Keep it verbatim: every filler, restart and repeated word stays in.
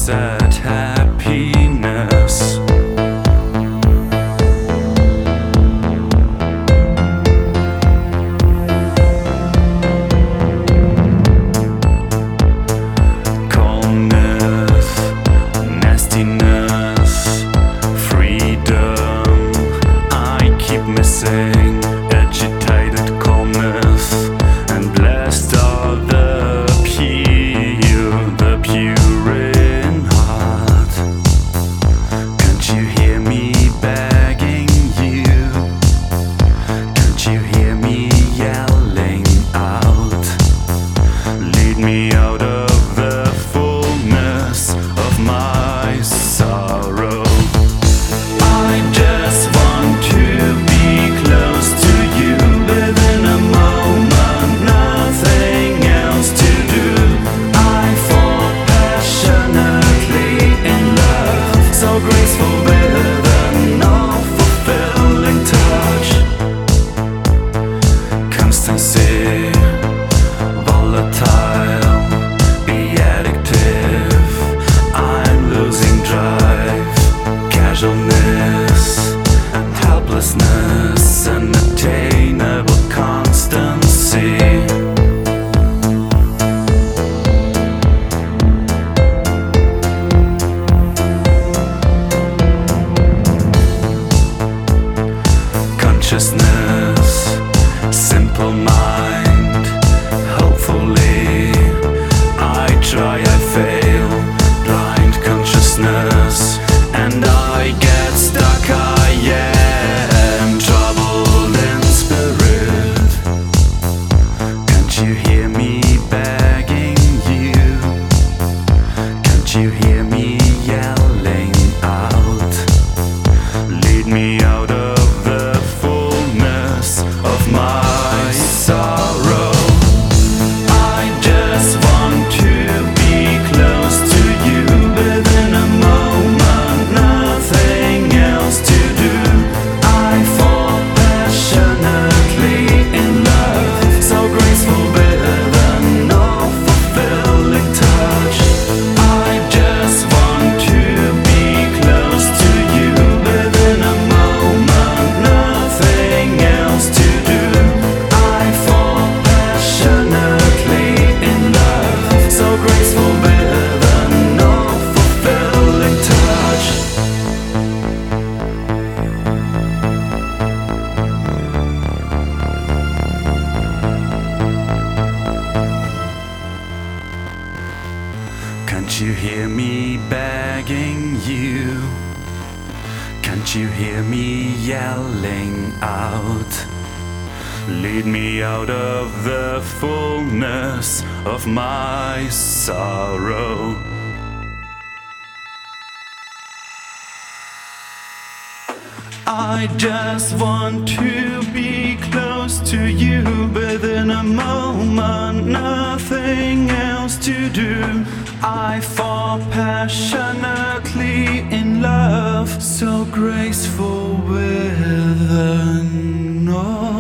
sad happiness. Calmness, nastiness, freedom, I keep missing. Agitated calmness, and blessed are the pure, the pure in heart. Can't you hear me begging you? Can't you hear me yelling out? Lead me out of the fullness of my sorrow. I just want to be close to you within a moment, nothing else to do. I fall passionately in love, so graceful with an all-fulfilling touch. Constancy, volatile, be addictive. I'm losing drive, casualness, helplessness, unattainable constancy. Consciousness, simple mind, hopefully I try, I fail. Blind consciousness, and I get stuck. I am troubled in spirit. Can't you hear me begging you? Can't you hear me yelling out? Lead me out of the fullness of my sorrow. I just want to be close to you within a moment, nothing else to do. I fall passionately in love, so graceful with an all-fulfilling touch. I just want to be close to you within a moment, nothing else to do. I fall passionately in love, so graceful with an all-fulfilling touch. Can't you hear me begging you? Can't you hear me yelling out? Lead me out of the fullness of my sorrow. I just want to be close to you within a moment, nothing else to do. I fall passionately in love, so graceful with an all